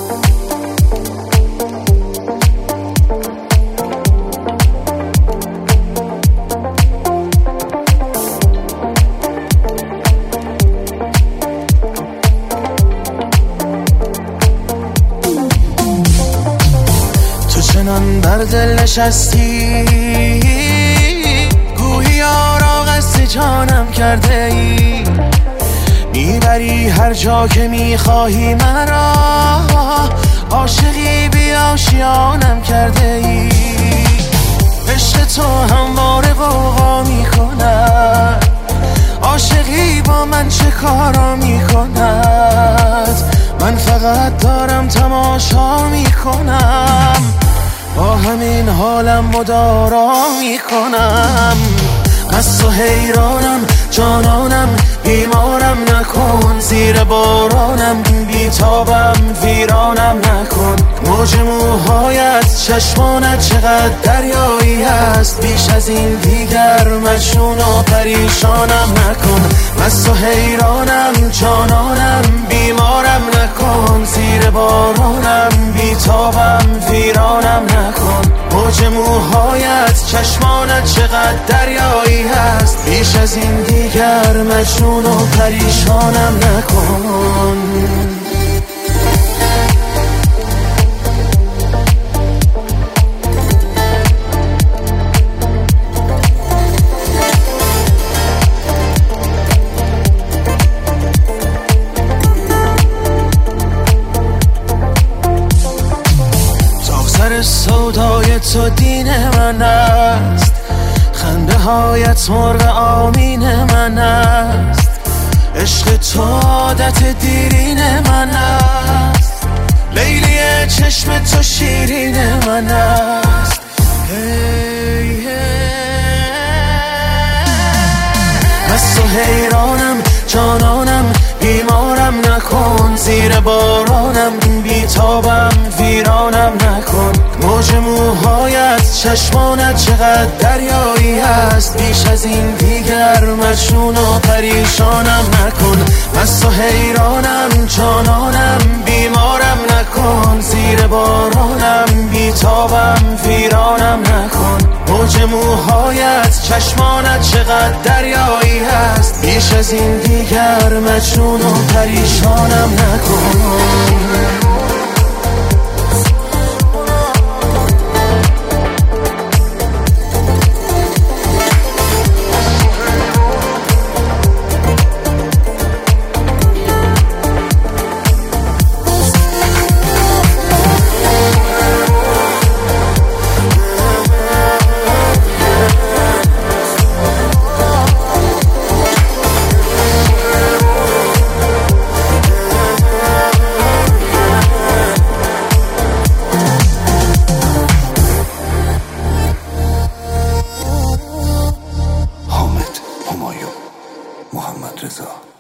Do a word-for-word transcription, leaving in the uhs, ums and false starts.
چنان بر دل نشستی گویی یارا قصد جانم کرده ای، میبری هر جا که میخواهی مرا، عاشقی بی آشیانم کرده ای. عشق تو همواره غوغا میکند، عاشقی با من چه کارا میکند، من فقط دارم تماشا میکنم، با همین حالم مدارا میکنم. از تو حیرانم جانانم، بیمارم نکن، زیر بارانم بیتابم ویرانم نکن. موج موهایت چشمانت چقدر دریایی هست، بیش از این دیگر مجنون و پریشانم نکن. از تو حیرانم جانانم، بیمارم نکن، زیر بارانم بیتابم ویرانم نکن. موج موهایت چشمانت چقدر دریایی هست، بیش از این دیگر مجنون و پریشانم نکن. سر سودای تو دین من است، خنده هایت مرغ آمین من است، عشق تو عادت دیرین من است، لیلی چشم تو شیرین من است. hey, hey. از تو حیرانم جانانم، بیمارم نکن، زیر بارانم بیتابم ویرانم نکن. موج موهایت چشمانت چقدر دریایی هست، بیش از این دیگر مجنون و پریشانم نکن. از تو حیرانم جانانم، بیمارم نکن، زیر بارانم بیتابم ویرانم نکن. موج موهایت چشمانت چقدر دریایی هست، بیش از این دیگر مجنون و پریشانم نکن. محمد رضا